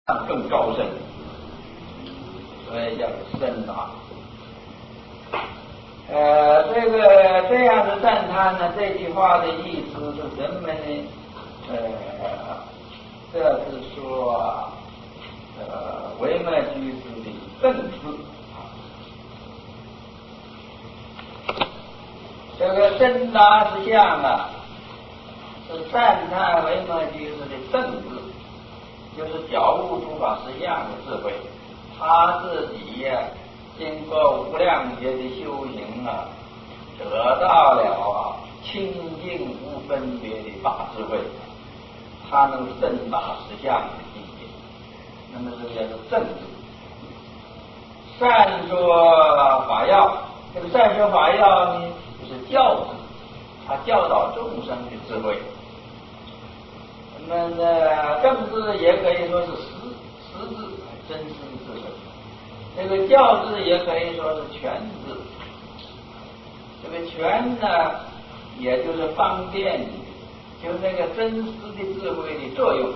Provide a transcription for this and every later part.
更高深，所以叫深达。这样的赞叹呢，这句话的意思是什么呢？这是说维摩居士的正字。这个深达之相啊，是赞叹维摩居士的正字，就是了悟诸法实相的智慧。他自己呀，经过无量劫的修行啊，得到了清净无分别的大智慧，他能深达实相的境界。那么这叫做正字。善说法要，这个善说法要呢，就是教字，他教导众生的智慧。那么呢，正字也可以说是实字，真实的智慧。这个教字也可以说是全字。这个全呢，也就是方便，就那个真实的智慧的作用。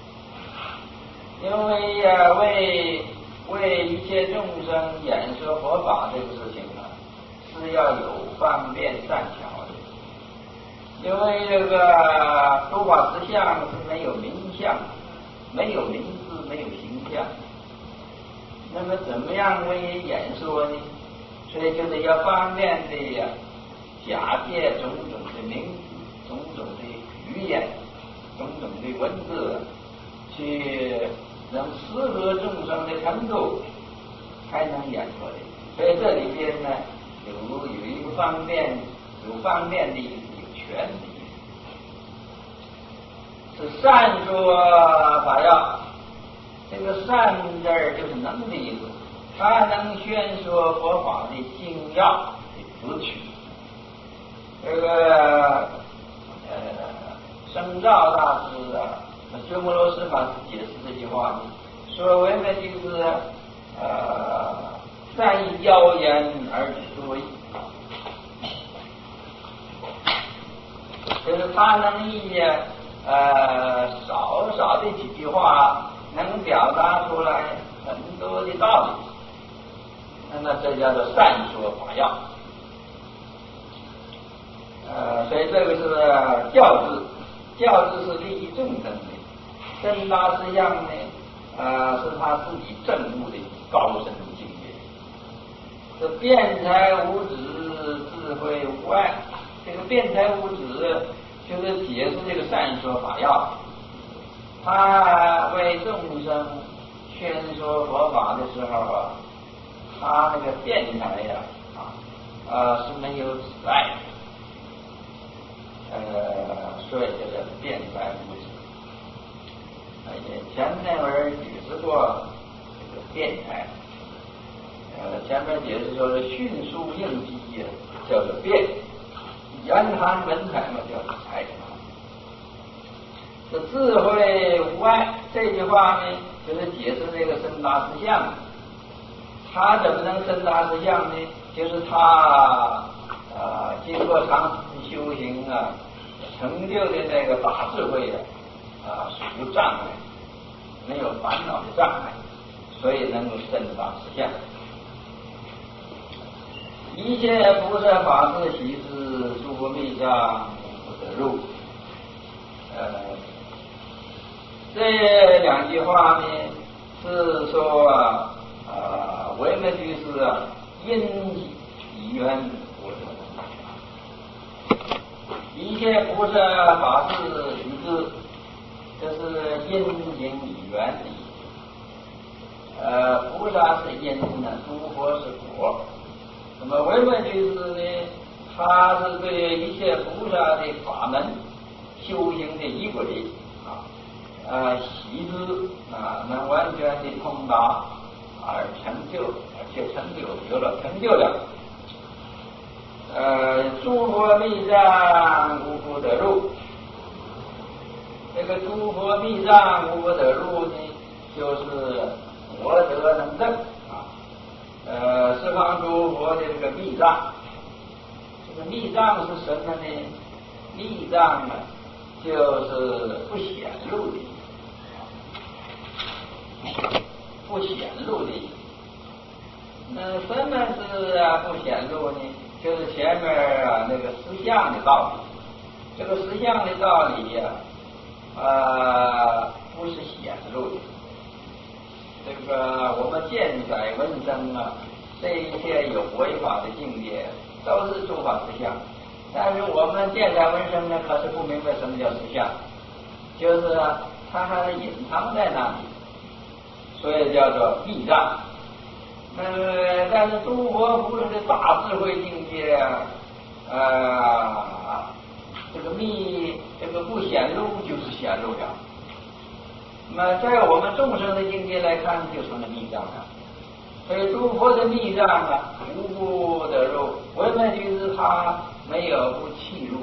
因为呀，为一切众生演说佛法这个事情啊，是要有方便善巧的。因为这个诸法实相是没有名相，没有名字，没有形象。那么怎么样为演说呢？所以就是要方便的呀，假借种种的名字、种种的语言、种种的文字，去能适合众生的程度，才能演说的。所以这里边呢，有一个方便，有方便的意思，有全的意思。是善说法要，这个善字就是能的意思，他能宣说佛法的精要的词曲。这个僧肇大师啊，鸠摩罗什法师解释这句话呢，说维摩居士善以妖言而止诸意，就是他能以少少的几句话能表达出来很多的道理，那么这叫做善说法要。所以这个是教字，教字是利益众生的，深达实相呢，是他自己证悟的高深的境界。这辩才无止，智慧无碍。这个辩才无止，就是解释这个善说法要。他为众生宣说佛法的时候啊，他那个辩才呀，是没有阻碍的。所以这叫辩才无止。前面文解释过这个辩才，前面解释说是迅速应机叫做辩，言谈文采嘛叫做才。这智慧无碍这句话呢，就是解释这个深达实相。他怎么能深达实相呢？就是他经过长时的修行啊，成就的那个大智慧是无障碍，没有烦恼的障碍，所以能够深达实相。一切菩萨法事习之，诸密藏不得入。这两句话呢，是说维摩居士因以缘不得。一切菩萨法事习之，这是因行以缘的意思。菩萨是因呢，诸佛是果。那么维摩居士呢，他是对一切菩萨的法门修行的仪轨习之能完全的通达而成就，而且有了成就了。诸佛密藏无不得入。这个诸佛密藏无不得入呢，就是佛德能证十方诸佛的这个密藏。这个密藏是什么呢？密藏就是不显露的。 不显露的意思。什么是不显露呢？就是前面那个实相的道理。这个实相的道理呀，不是显露的。这个我们见在闻声这一切有为法的境界，都是诸法实相。但是我们见在闻声呢，可是不明白什么叫实相，就是它还隐藏在那里，所以叫做密藏。但是诸佛菩萨的大智慧境界，这个不显露就是显露了。那么在我们众生的境界来看，就成了密藏了。所以诸佛的密藏无不得入，唯门居士他没有不契入，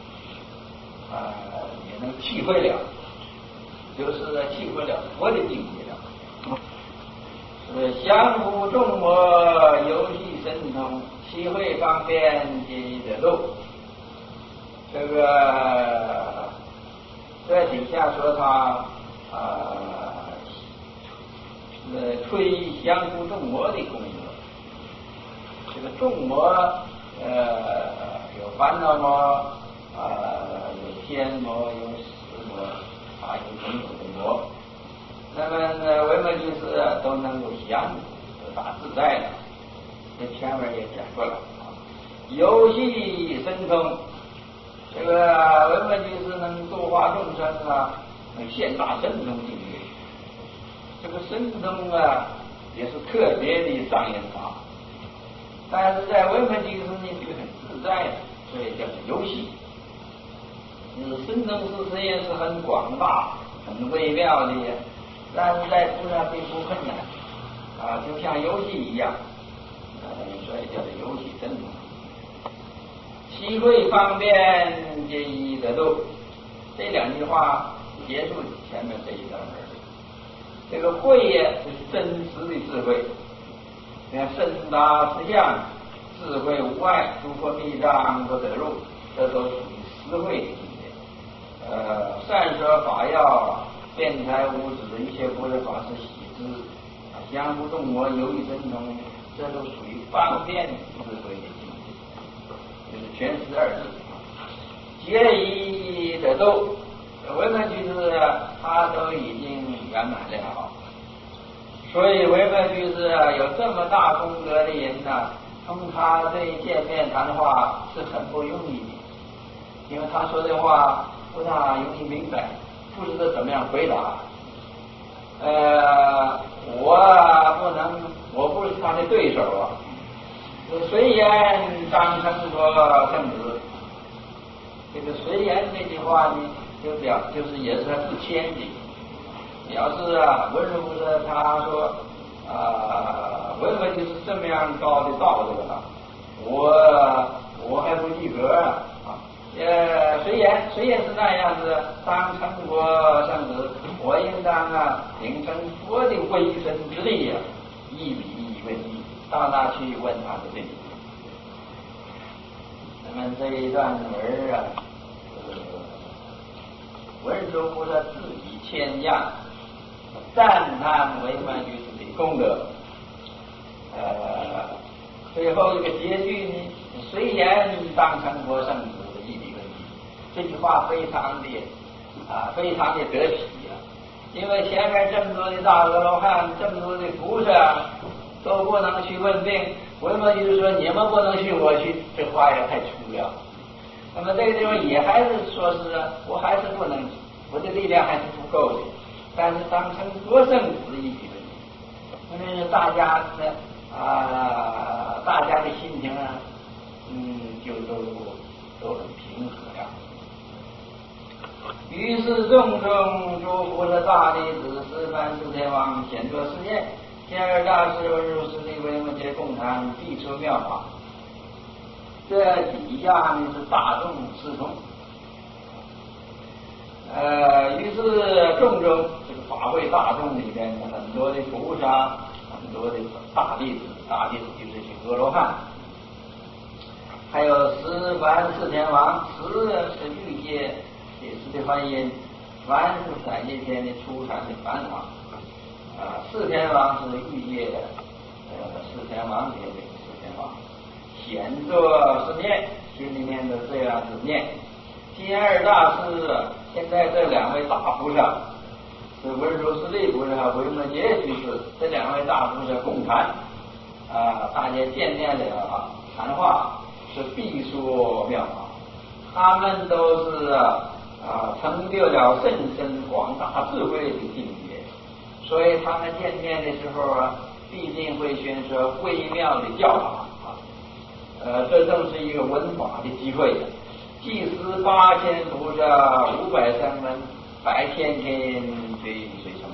也能体会了，就是体会了佛的境界了。降伏众魔，游戏神通，体会方便皆宜得度。这个在底下说他推降伏众魔的功德。这个众魔有烦恼魔，有天魔，有死魔，有种种的魔。那么唯门居士都能够降伏，大自在的。这前面也讲过了游戏神通。这个唯门居士能度化众生能现大神通境界。这个神通也是特别的障眼法，但是在唯门居士呢就很自在的，所以叫做游戏。神通是实验是很广大、很微妙的，但是在菩萨并不困难就像游戏一样，所以叫做游戏神通。体会方便皆宜得度，这两句话结束前面这一段文。这个慧呀，就是真实的智慧。你看深达实相，智慧无碍，诸佛密藏不得入，这都属于实慧的境界。善说法要，辩才无止，一切般若法是喜之。降伏众魔，游戏神通，这都属于方便智慧的境界。就是全12字，皆宜得度。唯门居士他都已经圆满了，所以唯门居士有这么大功德的人同他这一见面谈话是很不容易的，因为他说的话不大容易明白，不知道怎么样回答。我不是他的对手随言当成佛圣子。这个随言这句话呢，就是也是他自谦的。要是文殊菩萨他说唯门就是这么样高的道德我还不及格随言是那样子，当成佛圣子，我应当秉承佛的威神之力一笔一问一，到那去问他的对。那么这一段文文殊菩萨自己谦降，赞叹唯门居士的功德。最后一个结句呢，随言当成佛圣子一笔问题，这句话非常的得体因为前面这么多的大阿罗汉，这么多的菩萨都不能去问病，唯门居士说你们不能去，我去，这话也太粗了。那么这个地方也还是说是我还是不能，我的力量还是不够的，但是当成佛圣子一笔问题，因为大家的心情就都很平和了。于是众诸菩萨大弟子十方四天王显作示现，天二大师文殊师利唯门皆共谈，必出妙法。这底下呢是大众师通。于是众这个法会大众里面很多的菩萨，很多的大弟子就是这些阿罗汉，还有十方四天王，十是欲界也是的梵音，梵是三界天的初禅的梵王，四四天王是欲界四天王界的四天王，显作是念，心里面的这样子念。第二大师现在这两位大菩萨是文殊师利菩萨和维摩诘居士，这两位大菩萨共谈大家见面了谈话是必说妙法，他们都是成就了甚深广大智慧的境界，所以他们见面的时候必定会宣说微妙的教法这正是一个闻法的机会。祭司8000菩萨500声闻100千天随从，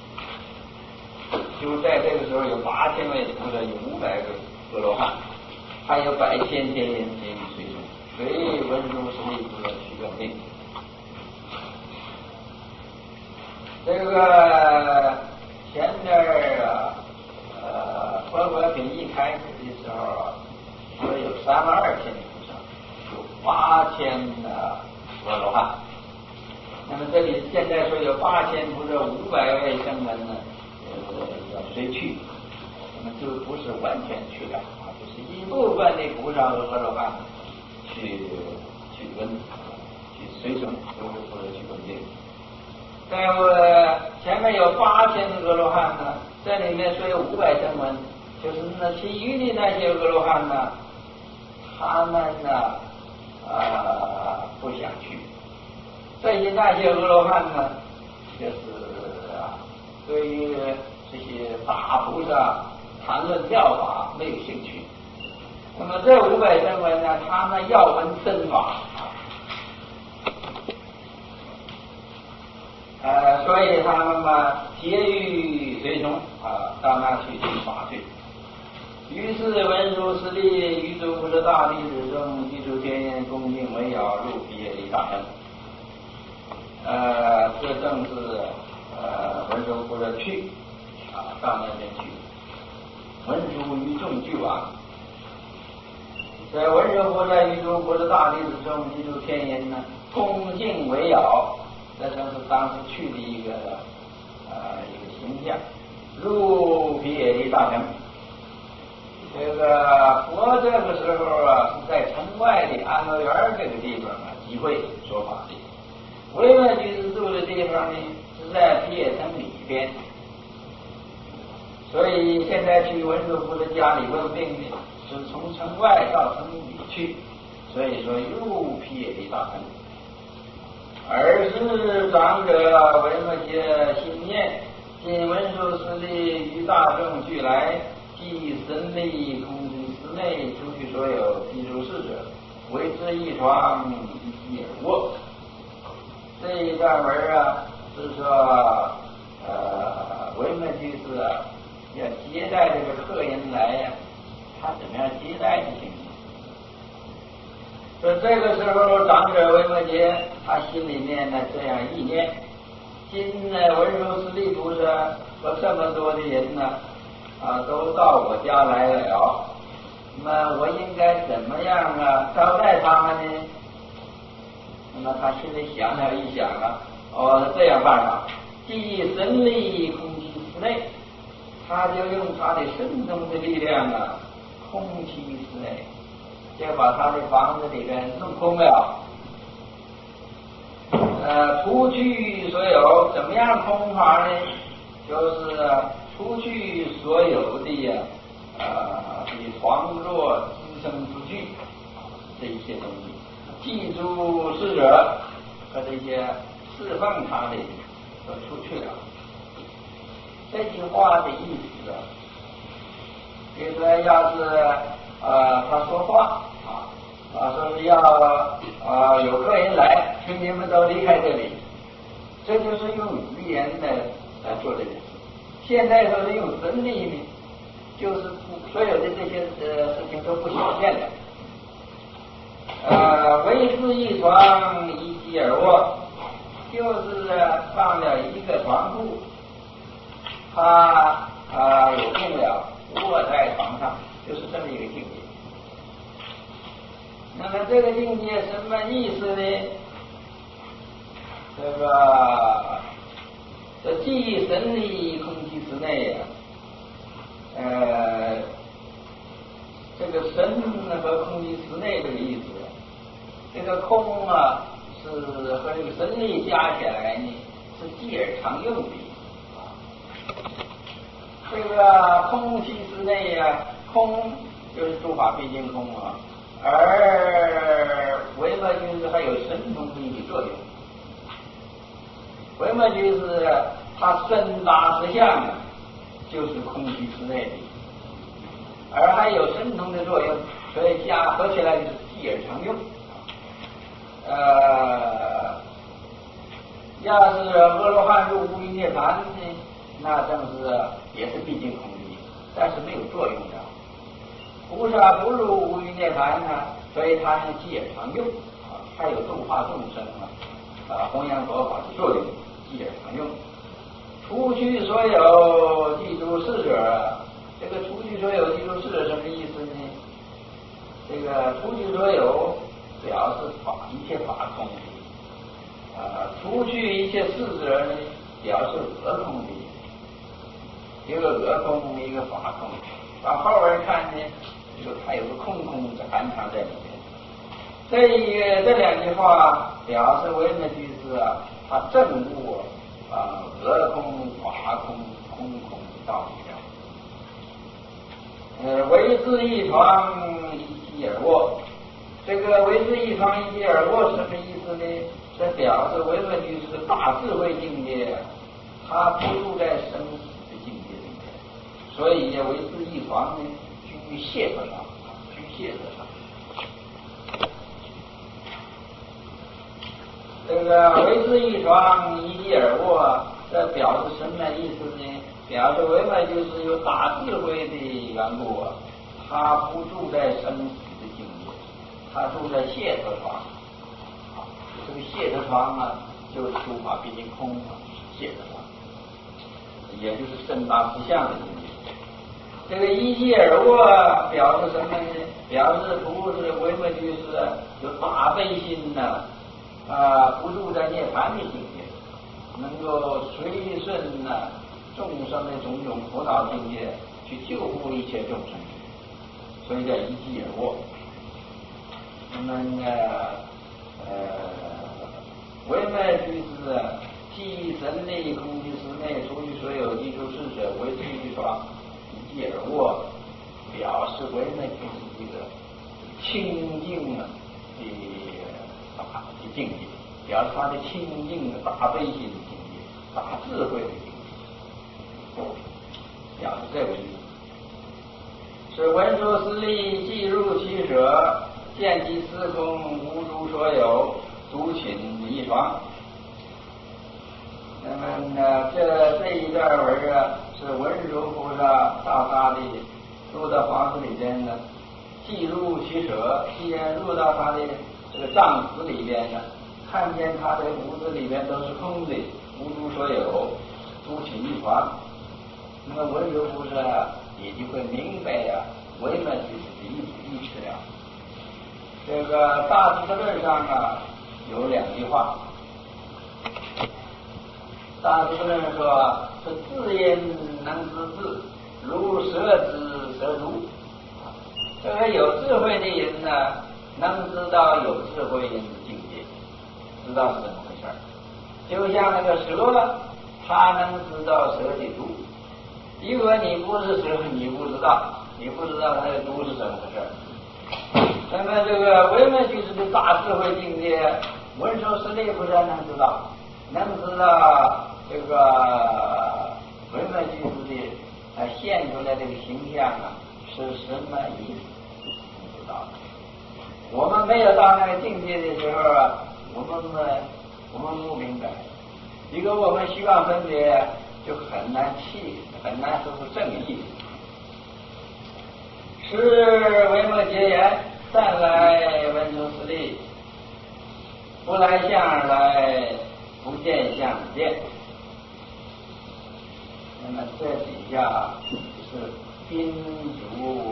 就在这个时候有8000位菩萨，有500个阿罗汉，还有100千天随从，随文殊师利菩萨去认定。这个前面佛果品一开始的时候说有32000菩萨，有8000阿罗汉。那么这里现在说有8000菩萨500位声闻呢，要随去，那么就不是完全去了就是一部分的菩萨和阿罗汉去问，去随从或者去问定。在前面有8000个阿罗汉呢，这里面说有500声闻，就是那其余的那些阿罗汉呢，他们呢不想去。这些那些阿罗汉呢，就是对于这些大菩萨谈论教法没有兴趣。那么这500声闻呢，他们要闻真法所以他们皆欲随从到那去听法去。于是文殊师利于诸菩萨大弟子中，具足天眼恭敬围绕入毗耶离大乘。这正是文殊菩萨去到那边去，文殊于众俱往。在文殊菩萨于诸菩萨大弟子中，具足天眼呢，恭敬围绕。这正是当时去的一个形象。入毗耶离大乘，这个佛这个时候是在城外的安乐园这个地方集会说法的。维摩诘居住的地方呢是在毗耶城里边，所以现在去文殊菩萨家里问病呢，是从城外到城里去，所以说入毗耶离大乘。尔时长者维摩诘心念，今文殊师利于大众俱来，即神力空寂室内，出去所有披诸事者，为之一床一机而卧。这一段文是说维摩诘是要接待这个客人来他怎么样接待的情形。说这个时候长者维摩诘他心里面呢这样意念，今文殊师利菩萨和这么多的人呢都到我家来了，那么我应该怎么样招待他们呢？那么他心里想了一想这样办法，既神力空气室内，他就用他的神通的力量空气室内，就把他的房子里边弄空了。除去所有，怎么样空法呢？就是除去所有的这些床褥、支撑之具这一些东西，记住逝者和这些侍奉他的都出去了。这句话的意思比如说要是他说话说是要有客人来，请你们都离开这里，这就是用语言来做这件事。现在说是用神力呢，就是所有的这些事情都不显现了。为之一床一机而卧，就是放了一个床铺，他有病了，卧在床上，就是这么一个境界。那么这个境界什么意思呢？这既神力空气室内空啊是和这个神力加起来呢是继而常用的啊。这个空其之内呀，空就是诸法毕竟空啊，而唯物居士还有神通的一个作用。唯物居士它身大实相啊，就是空气之内的，而还有神通的作用，所以加合起来就是继而常用。要是阿罗汉入无余涅槃呢，那正是也是毕竟空的，但是没有作用的。菩萨不入无余涅槃呢，所以它是继而常用啊，它有度化众生弘扬佛法的作用，继而常用。除去所有记住事者，这个除去所有记住事者什么意思呢？这个除去所有表示一切法空的，除去一切事者呢，表示俄空的，一个俄空，一个法空。往后边看呢，就它有个空的含藏在里面。这两句话表示唯物居士他证悟俄空、法空、空空的道理了。为之一床，一机而卧。这个为之一床，一机而卧是什么意思呢？这表示唯物居士大智慧境界，他不住在生死的境界里面，所以为之一床呢，居谢和尚，居谢和尚。这个为之一床，一机而卧，这表示什么意思呢？表示唯物就是有大智慧的缘故他不住在生死的境界，他住在谢脱床。这个谢脱床就是诸法毕竟空谢脱床，也就是深大实相的境界。这个一机而卧表示什么呢？表示不是唯物居士有大悲心不住在涅槃的境界，能够随顺众生的种种苦恼境界去救护一切众生，所以叫一机而卧。那么唯物居士即神内空即实内，除去所有记住事者，为之一床，一机而卧，表示唯物居士这个清净的境界，表示他的清净的大悲心的境界，大智慧的境界，表示这个意思。是文殊师利即入其舍，见其司空，无诸所有，独寝一床。那么这一段文是文殊菩萨到他的入到房子里边即入其舍，既然入到他的这个帐子里边看见他的屋子里边都是空的，无诸所有，独寝一床。那么文殊菩萨也就会明白唯物居士的意思了。这个大智度论上有两句话。大智度论说是自因能知智，如蛇知蛇如。这个有智慧的人能知道有智慧人的境界，知道是怎么回事。就像那个蛇，它能知道蛇的毒。如果你不是蛇，你不知道它的毒是怎么回事。那么这个唯物居士的大智慧境界，文殊师利菩萨能知道这个唯物居士的现出来这个形象是什么意思，不知道。我们没有到那个境界的时候我们不明白。如果我们虚妄分别，就很难说出正义。是维摩诘言，善来文殊师利，不来相而来，不见相而见。那么这底下是宾主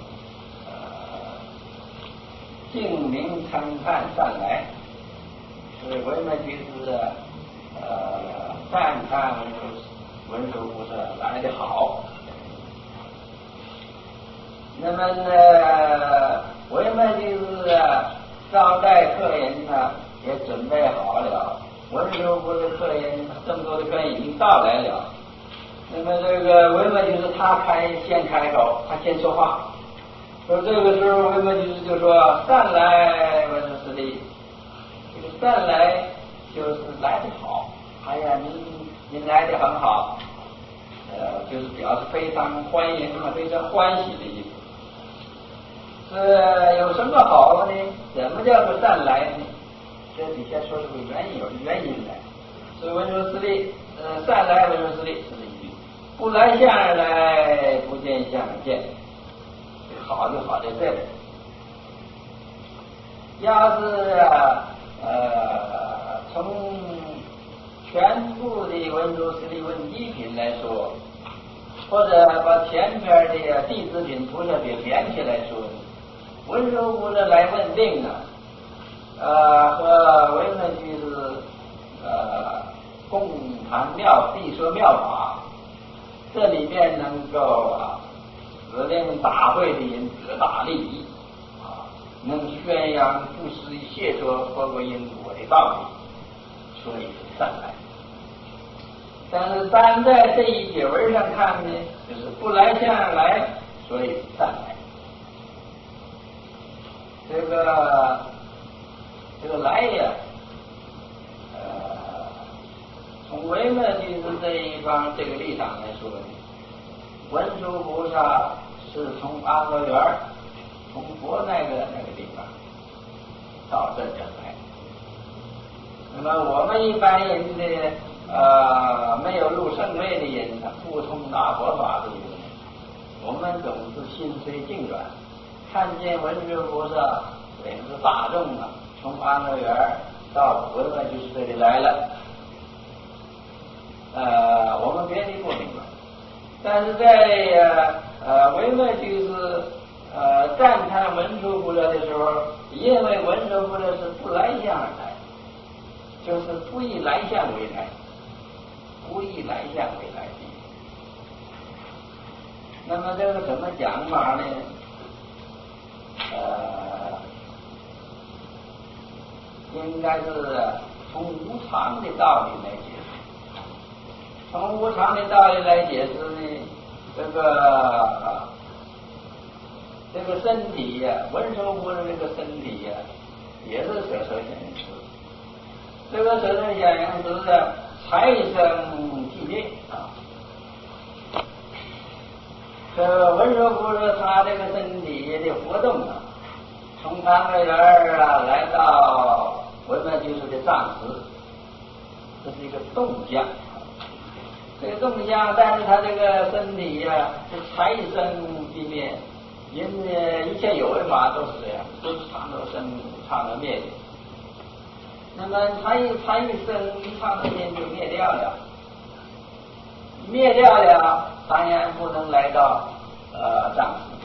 净明参看善来，是维摩居士赞叹文殊菩萨来得好。那么唯摩居士招待客人呢也准备好了，文殊部的客人这么多的客人已经到来了。那么这个维摩居士他先开口，他先说话。说这个时候维摩居士就说：“善来，文殊师利。”这个善来就是来得好，哎呀，您来得很好，就是表示非常欢迎啊，非常欢喜的意思。有什么好呢？怎么叫做善来呢？这底下说出个原因来。所以文殊师利，善来文殊师利是一句，不来相而来，不见相而见。好就好在这里。要是从全部的文殊师利问一品来说，或者把前边的弟子品、菩萨品连起来说，文殊部的来问定啊，和维摩居士共谈必说妙法，这里面能够指令大会的人得大利益能宣扬不思议解脱佛国因果的道理，所以是善来。但是单在这一节文上看呢，就是不来相而来，所以是善来。这个来呀，从维摩居士这一方这个立场来说呢，文殊菩萨是从安乐园从佛那个地方到这边来。那么我们一般人的没有入圣位的人，不通大佛法的人，我们总是心随境转，看见文殊菩萨领着大众从安乐园到维摩居士这里来了，我们别的不明白。但是在维摩居士赞叹文殊菩萨的时候，因为文殊菩萨是不来相而来，就是不以来相为来，不以来相为来的。那么这个怎么讲法呢？应该是从无常的道理来解释。从无常的道理来解释呢，这个身体呀，文殊菩萨这个身体呀，也是舍身显实。这个舍身显实的财生寂灭这文殊菩萨他这个身体的活动从安乐园来到维摩居士的上师，这是一个动向。这个动向，但是他这个身体是财生寂灭。因一切有为法都是这样，都是常得生，常得灭的。那么才一生，一常得灭就灭掉了，灭掉了，当然不能来到藏识。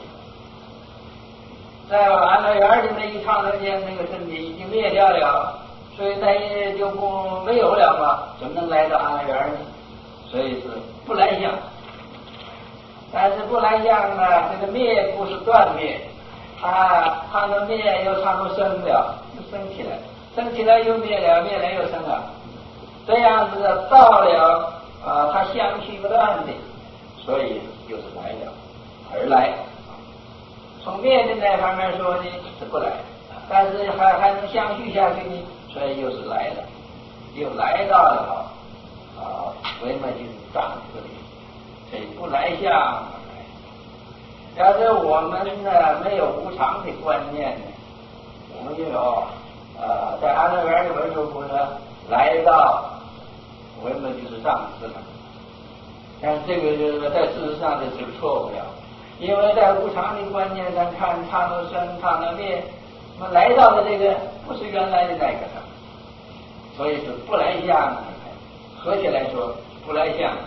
在安乐园里那一常得灭，那个身体已经灭掉了，所以他也就没有了嘛，怎么能来到安乐园呢？所以是不来相。但是不来相呢，这个灭不是断灭，它的灭又它都生了，又升起来，升起来又灭了，灭了又生了，这样子到了它相续不断的，所以就是来了，而来。从灭的那方面说呢是不来，但是还能相续下去呢，所以又是来了，又来到了维摩居士藏识里。所以不来相而来。要是我们没有无常的观念呢，我们就有在安乐园的文殊菩萨来到维摩居士上师了，但是这个在事实上这是个错误了，因为在无常的观念上看常得生常得灭，那么来到的这个不是原来的那个他，所以是不来相而来。合起来说不来相而来。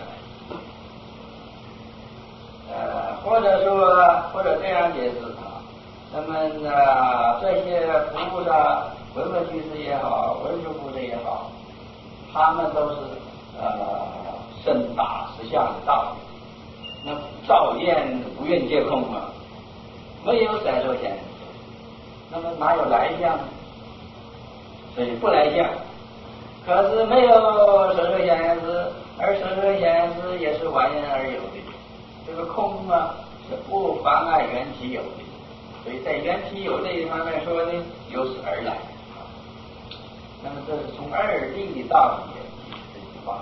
或者这样解释那么这些菩萨，维摩居士也好，文殊菩萨也好，他们都是深达实相的道理。那照见无愿皆空没有色受显，那么哪有来相？ 所以不来相。可是没有色受想行识，而色受想行识也是完然而有的。这个空啊是不妨碍缘起有的，所以在缘起有这一方面说呢，由此而来。那么这是从二谛的道理这句话。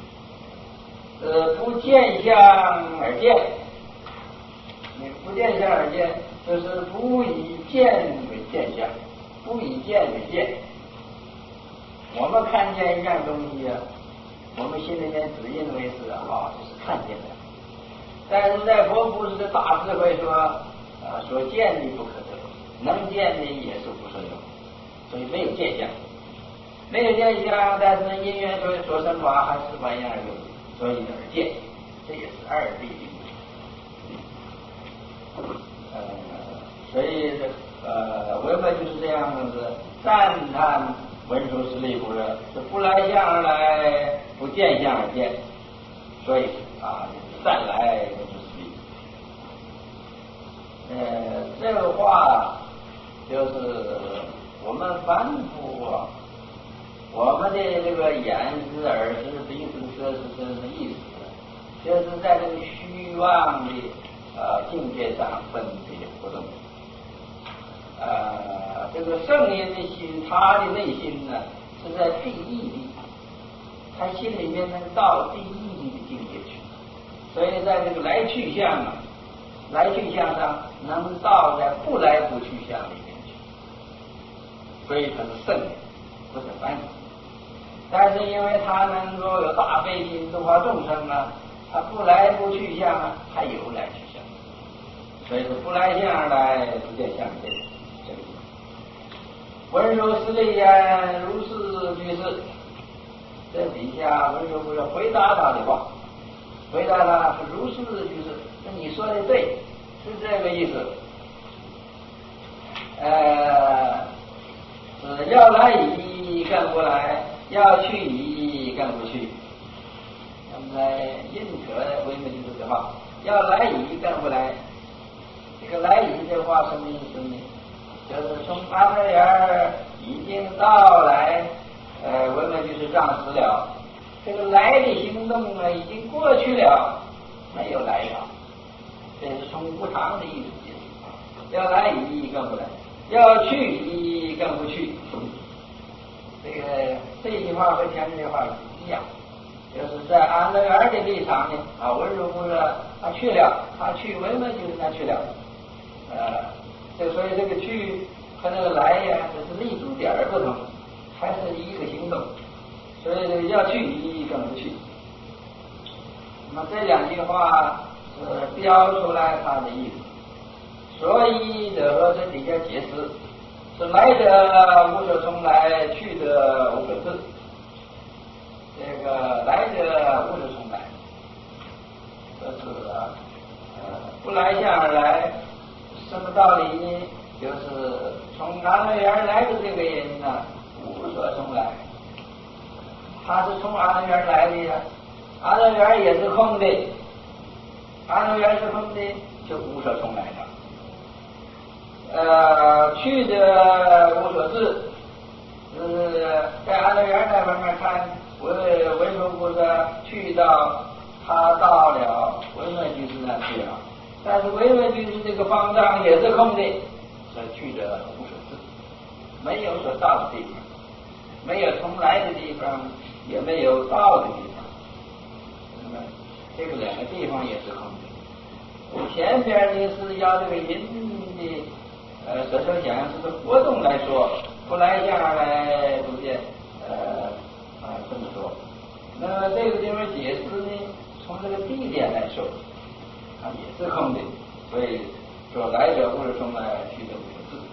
不见相而见，不见相而见，就是不以见为见相，不以见为见。我们看见一样东西啊，我们心里面只认为是这是看见的。但是在佛菩萨的大智慧说，所见的不可得，能见的也是无所有，所以没有见相，没有见相，但是因缘所生法还是完然而有，所以而见，这也是二谛的。所以文本就是这样子赞叹文殊师利菩萨是不来相而来，不见相而见，所以赞来文殊师利。这个话就是我们凡夫我们的这个眼识、耳识、鼻识、舌识这是意识，就是在这个虚妄的境界上分别不动。这个圣人的心，他的内心呢是在第一地，他心里面能到第一地的境界去，所以在这个来去相上能到在不来不去相里面去，所以他是圣人，不是凡人。但是因为他能够有大悲心度化众生啊，他不来不去相啊，还有来去相，所以是不来相而来，不见相而见。文殊师利言，如是居士。这底下文殊菩萨回答他的话，回答他是如是居士，那你说的对，是这个意思。是要来矣更不来，要去矣更不去。那么在印可为门就是这话，要来矣更不来。这个来矣这话什么意思呢？就是从阿赖耶已经到来，文门就是障死了。这个来的行动呢，已经过去了，没有来了。这是从无常的意思解释。要来矣更不来，要去矣更不去。这句话和前面这句话一样，就是在阿赖耶的立场呢，文殊菩萨他去了，他去文门就是他去了。所以这个去和那个来呀，只是立足点儿不同，还是一个行动。所以这个要去矣更不去。那么这两句话是标出来它的意思。所以这底下解释是来者无所从来，去者无所至。这个来者无所从来，这是不来相而来。什么道理呢？就是从阿赖耶而来的这个人呢，无所从来。他是从阿赖耶而来的呀，阿赖耶也是空的，阿赖耶是空的，就无所从来了。去者无所至，在阿赖耶那方面看，文殊菩萨去到，他到了文门居士那去了。但是文门居士这个方丈也是空的，所以去者无所至，没有所到的地方，没有从来的地方，也没有到的地方。那么这个两个地方也是空的。前边呢是要这个人的色受想行识的活动来说，不来相而来不见，这么说。那么这个地方解释呢，从这个地点来说。也是空的，所以说来者无所从来，去者无所至。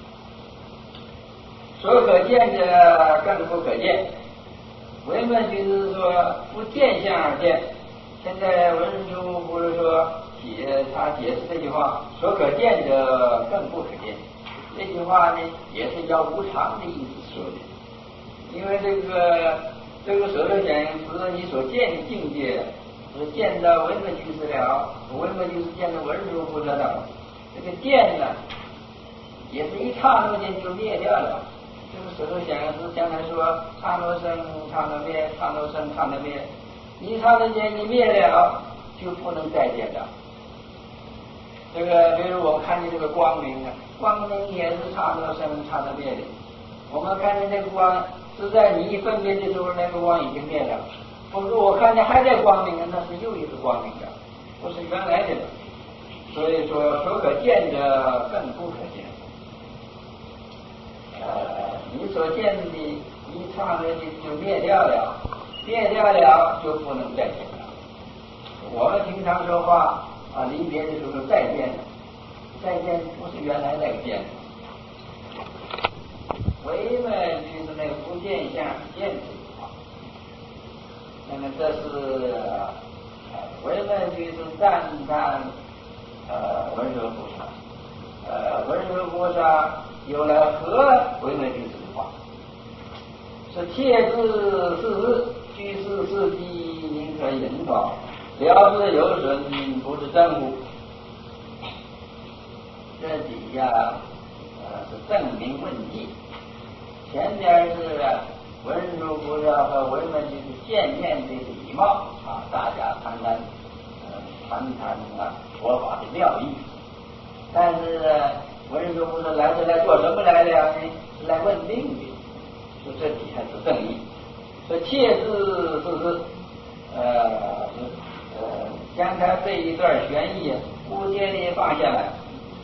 所可见者更不可见。文门就是说不见相而见。现在文殊不是说他解释这句话，所可见者更不可见。这句话呢，也是叫无常的意思说的。因为这个色受想行识你所见的境界。是见到文门居士了，文门居士见到文殊菩萨了，这个见呢，也是一刹那间就灭掉了， 这个时候将来说刹那生刹那灭，刹那生刹那灭，一刹那间一灭了，就不能再见了。这个比如我们看见这个光明啊，光明也是刹那生刹那灭的。我们看见这个光是在你一分别的时候，那个光已经灭了。不过我看见还在光明，那是又一个光明的，不是原来的了。所以说，所可见的更不可见。你所见的一刹那就灭掉了，灭掉了就不能再见了。我们平常说话啊，离别的时候再见，再见不是原来那个见。唯呢就是那个不见相见这句话，那么这是唯呢就是赞叹文殊菩萨，文殊菩萨有了何唯呢就是的话，是切知事实，居士事迹，宁可引导，了知有损，不是真乎。这底下是证明问题。前边是文殊菩萨和唯呢就是见面的礼貌啊，大家谈谈佛法的妙义。但是文殊菩萨来做什么来了呢？是来问病的，说这底下是正义，说切知事实，将他这一段玄义无间的放下来，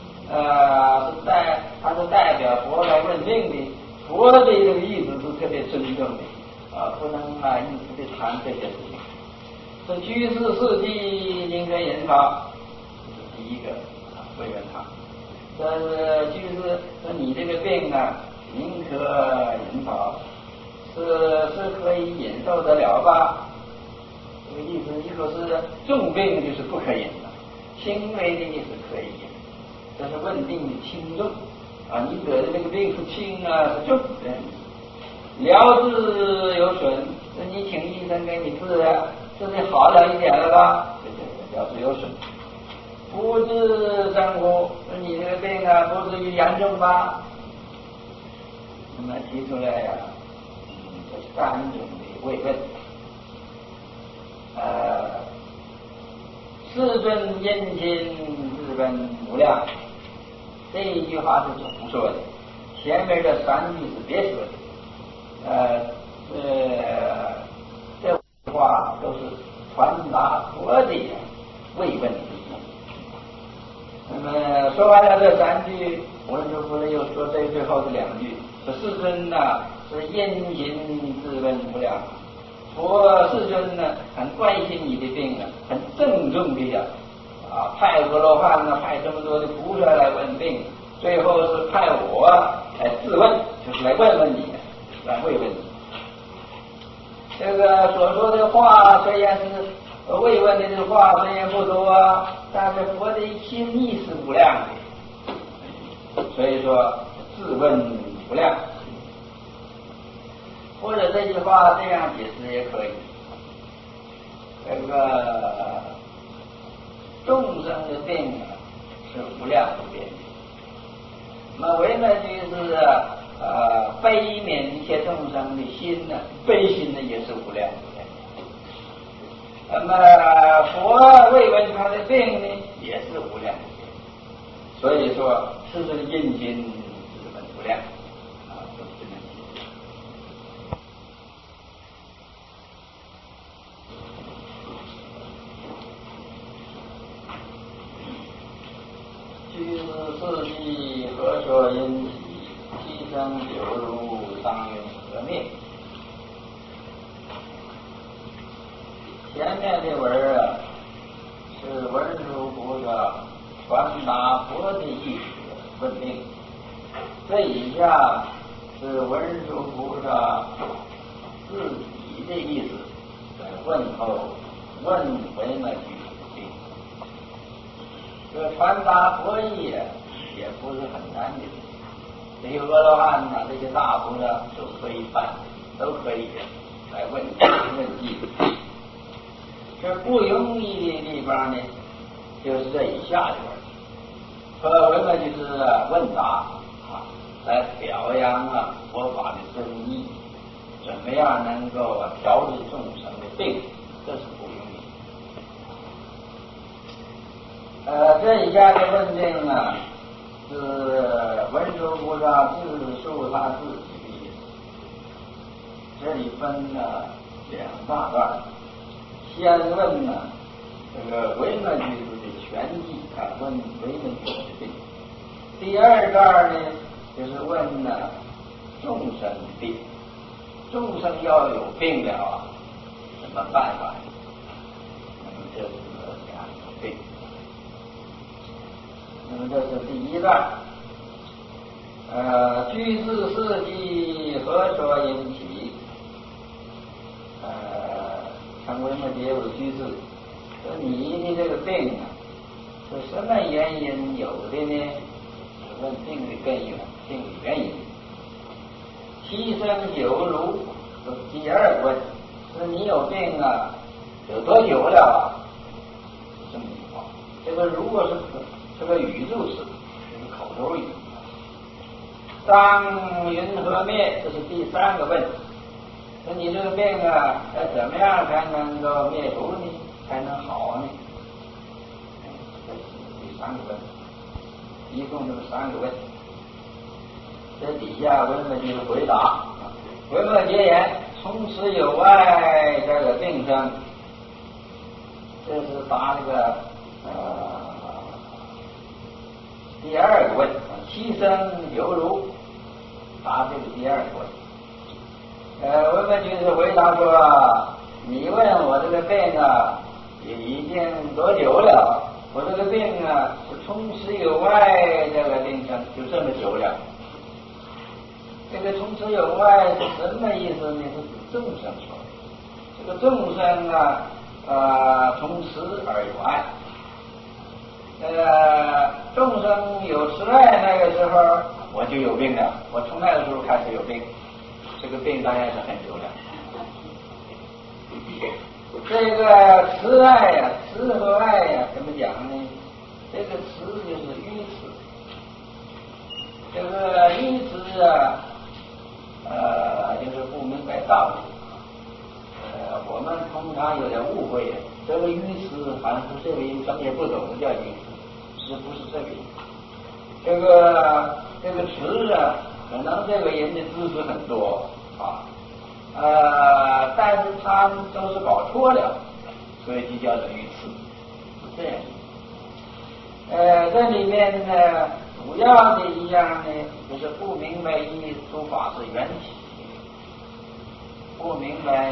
他是代表佛来问病的。佛的这个意思是特别尊重的不能一直的谈这些事情。这居士事迹宁可引导，这是第一个慰问他。这是居士说你这个病宁可引导，是可以忍受得了吧？这个意思，一个是重病就是不可引的，轻微的也是可以引，这是问病的轻重。你得的这个病是轻是重的，了知有损，你请医生给你治的好了一点了吧？这了知有损，不治真乎，你这个病不至于严重吧？那么提出来这三种的慰问。世尊殷勤，自本无量。这一句话是总说的，前面的三句是别说的。这话都是传达佛的慰问之意。那么说完了这三句，文殊菩萨又说最后这两句，说世尊是殷勤自本无量。世尊很关心你的病很郑重的派阿罗汉派这么多的菩萨来问病，最后是派我来质问，就是来问问你，来慰问你。这个所说的话虽然是慰问的这话虽然不多，但是佛的心意是无量的，所以说质问无量。或者这句话这样解释也可以，这个众生的病是无量的病，那么唯呢就是悲悯一切众生的心悲心也是无量的病。那么佛慰问他的病也是无量的病，所以说世尊殷勤是很无量。居士事迹何所因起？牺牲久如当云何灭？前面的文是文殊菩萨传达佛的意思问病，这以下是文殊菩萨自己的意思在问候问为呢居士。这传达佛意也不是很难的，这些阿罗汉这些大菩萨都可以办，都可以来问计。这不容易的地方就是这以下的问题。和文呢就是问答来表扬佛法的真意，怎么样能够调治众生的病，这是不容易。这一下的问定呢，是文殊菩萨自述他自己的意思，这里分了两大段。先问呢这个维摩居士的全记，问维摩居士的病。第二段呢，就是问呢众生病，众生要有病了，什么办法？那么这是两个病。那么这是第一段。居士事迹何所引起？看维摩诘有居士说你的这个病啊，是什么原因有的呢？是问病的根源，病的原因。七生九如是第二个问题，说你有病啊，有多久了啊？这么一话，这个如果是这个语助词，这个口头语。当云何灭？这是第三个问题。说你这个病啊，怎么样才能够灭除呢？才能好呢？这是第三个问题，一共就是三个问题。这底下维摩诘回答：维摩诘言，从此有爱这个病生。这是答这个第二个问题，七生犹如，答这个第二个问题。维摩诘是回答说，你问我这个病啊，也已经多久了？我这个病啊，是从此有爱这个病生，就这么久了。这个从此有爱是什么意思呢？是指众生说的。这个众生啊，从此而有爱。众生有慈爱那个时候，我就有病了。我从那个时候开始有病，这个病当然是很久了。这个慈爱呀，慈和爱呀，怎么讲呢？这个慈就是愚慈，这个愚慈啊，就是不明白道理。我们通常有点误会，这个愚慈好像是这个人什么也不懂的叫愚慈，是不是这个意思？这个慈啊，可能这个人的知识很多啊，但是他都是搞错了，所以就叫做愚痴，是这样。这里面呢，主要的一样呢，就是不明白一诸法是缘起，不明白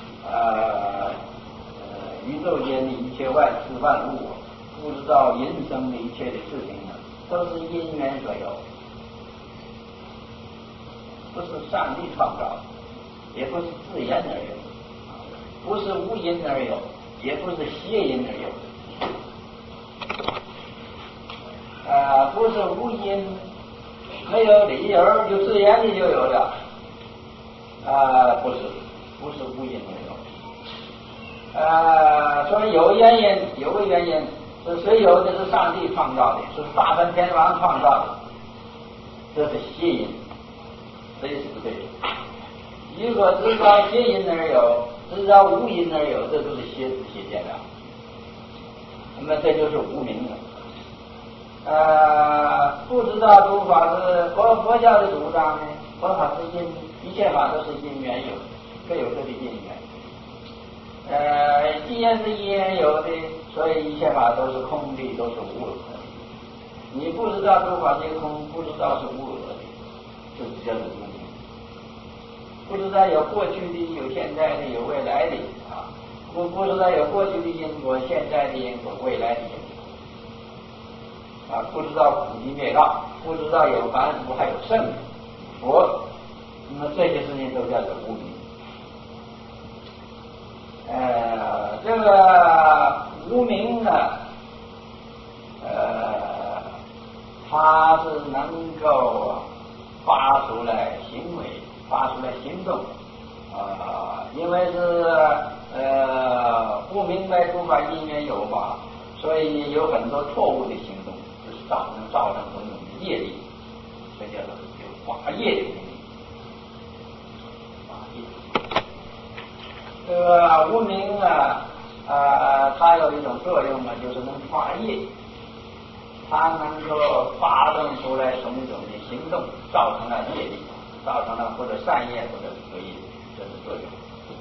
宇宙间的一切万事万物，不知道人生的一切的事情呢，都是因缘所有，不是上帝创造，也不是自然而有，不是无因而有，也不是邪因而有。不是无因，没有理由就自然的就有了。不是无因而有。所以有原因，有个原因是谁有的？是上帝创造的，是大梵天王创造的，这是邪因，这是不对的。如果知道邪因而有，知道无因而有，这都是邪知邪见了。那么这就是无明了。不知道诸法是佛教的主张呢，佛法是因，一切法都是因缘有，各有各的因缘。既然是因缘有的，所以一切法都是空的，都是无我的。你不知道诸法皆空，不知道是无我的，这叫做无明。不知道有过去的，有现在的，有未来的啊。不知道有过去的因果，现在的因果，未来的因果。不知道苦集灭道，不知道有凡夫还有圣佛，那么这些事情都叫做无明。这个无明呢，它是能够发出来行为，发出来行动，因为是不明白诸法因缘有法，所以有很多错误的行动。造成种种的业力，所以叫做有法业的无明。 这个无明啊，它有一种作用啊，就是能发业，它能够发动出来种种的行动，造成了业力，造成了或者善业或者恶业，这是作用。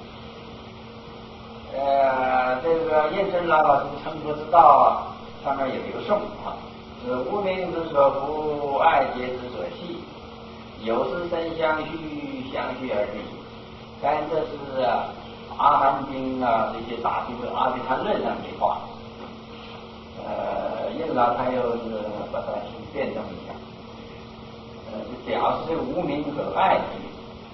这个印证了成佛之道上面有一个颂啊，是无明之所伏，爱结之所系，有时身相续，相续而立。但这是阿含经啊，这些大经的阿毗昙论上的话，印了他又是把它辩证一下，表示这个无明和爱之理。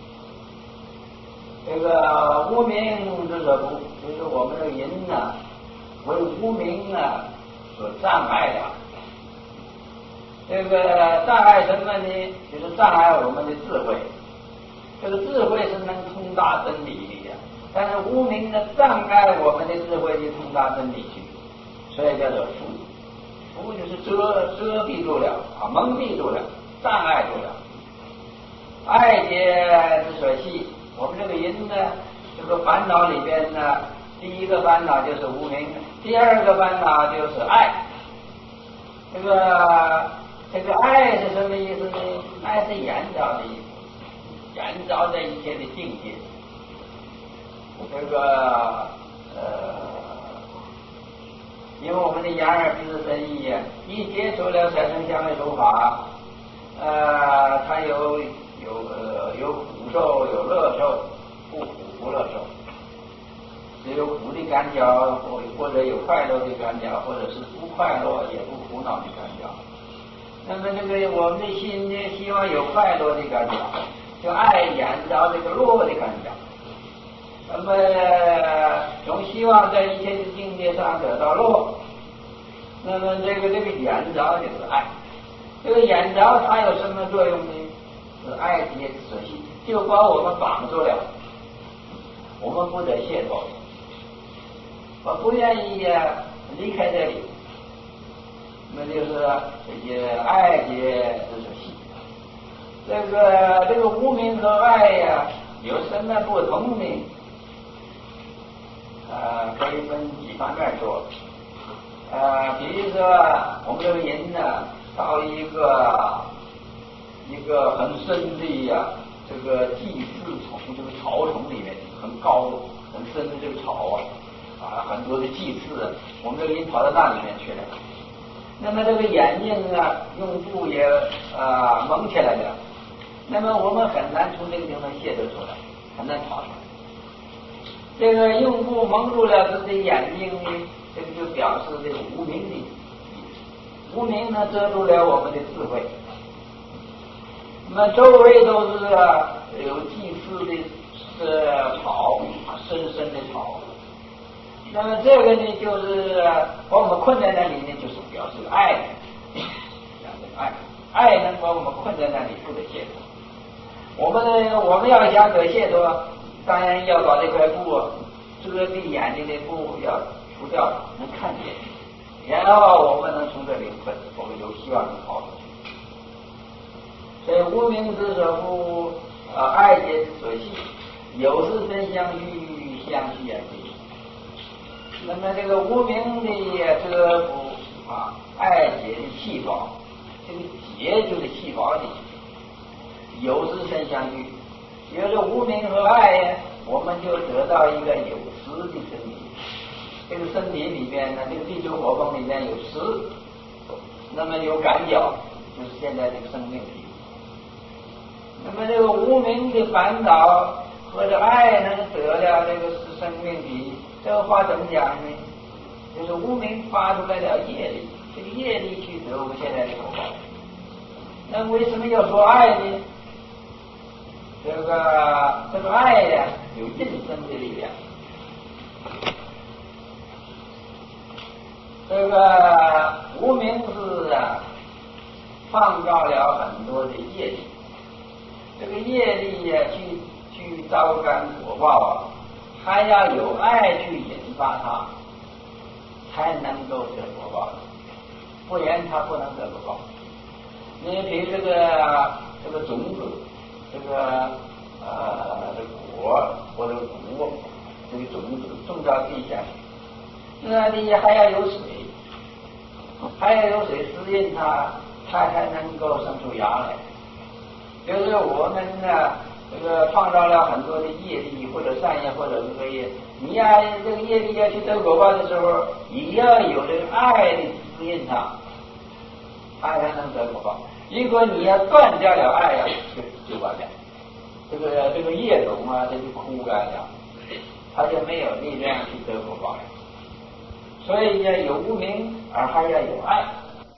这个无明之所伏，就是我们这个人呢，为无明啊所障碍的。这个障碍什么呢？就是障碍我们的智慧。这个智慧是能通达真理的，但是无明呢障碍我们的智慧去通达真理去，所以叫做伏。伏就是遮蔽住了啊，蒙蔽住了，障碍住了。爱结之所系，我们这个人呢，这个烦恼里边呢，第一个烦恼就是无明，第二个烦恼就是爱。这个爱是什么意思呢？爱是眼着的意思，眼着这一切的境界。这个因为我们的眼耳鼻舌身意一接触了三生相味触法，它有苦受，有乐受，不苦不乐受，只有苦的感觉，或者有快乐的感觉，或者是不快乐也不苦恼的感觉。那么这个我们的心呢，希望有快乐的感觉，就爱眼着这个乐的感觉。那么总希望在一切的境界上得到乐。那么这个眼着就是爱。这个眼着它有什么作用呢？是爱结之所系，就把我们绑住了，我们不得解脱，我不愿意离开这里。那就是这些爱结之所系。这个无明和爱有什么不同呢？可以分几方面说。比如说我们这个人呢，到一个很深的这个祭祀丛，这个草丛里面，很高很深的这个草很多的祭祀，我们这个人跑到那里面去了。那么这个眼睛用布也蒙起来了，那么我们很难从这个地方泄得出来，很难跑出来。这个用布蒙住了自己眼睛呢，这个就表示这个无明的意思。无明呢遮住了我们的智慧。那么周围都是有祭祀的草，深深的草。那么这个呢，就是把我们困在那里呢，就是表示爱，爱能把我们困在那里不得解脱。我们要想得解脱，当然要把这块布遮蔽眼睛的布要除掉，能看见，然后我们能从这里困，我们有希望能逃出去。所以无明之所伏，爱结之所系，有时身相续，相续而立。那么这个无明的遮伏爱结的细胞，这个结就是细胞的有时身相续。有了无明和爱我们就得到一个有实的身体。这个身体里边呢，这个地球火风里面有实，那么有感觉，就是现在这个生命体。那么这个无明的烦恼和这爱能得了这个是生命体，这个话怎么讲呢？就是无明发出来了业力，这个业力去得我们现在的果报。那为什么要说爱呢？这个爱有印生的力量。这个无明是创造了很多的业力，这个业力去招感果报还要有爱去引发它，才能够得果报，不然它不能得果报。你比如这个种子，这个果或者谷， 这个种子种到地下去，那地还要有水，还要有水滋润它，它才能够生出芽来。就是我们呢，这个创造了很多的业力，或者善业，或者恶业。你呀，这个业力要去得果报的时候，也要有这个爱的滋润它，它才能得果报。如果你要断掉了爱呀，就完了。这个叶种啊，它就枯干了，它就没有力量去得果报了。所以要有无明，而还要有爱。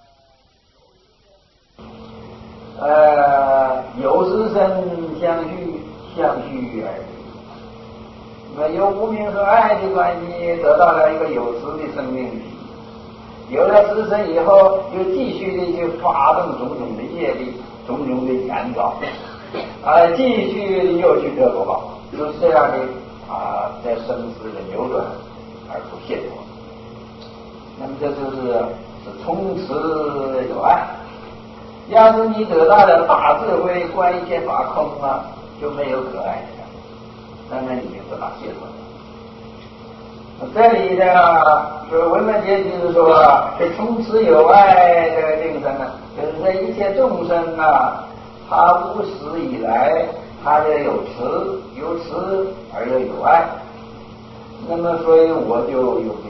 有识生相续，相续而已。那么有无明和爱的关系，得到了一个有识的生命体。有了识生以后，又继续的去发动种种的业力，种种的感召，继续又去得果报，就是这样的在生死的流转而不懈脱。那么这就是从此有爱。要是你得到了大智慧，观一切法空就没有可爱的了，那么你就得到解脱。这里的说文门节就是说这从此有爱的令生就是这一切众生他无始以来他就有慈而又有爱，那么所以我就有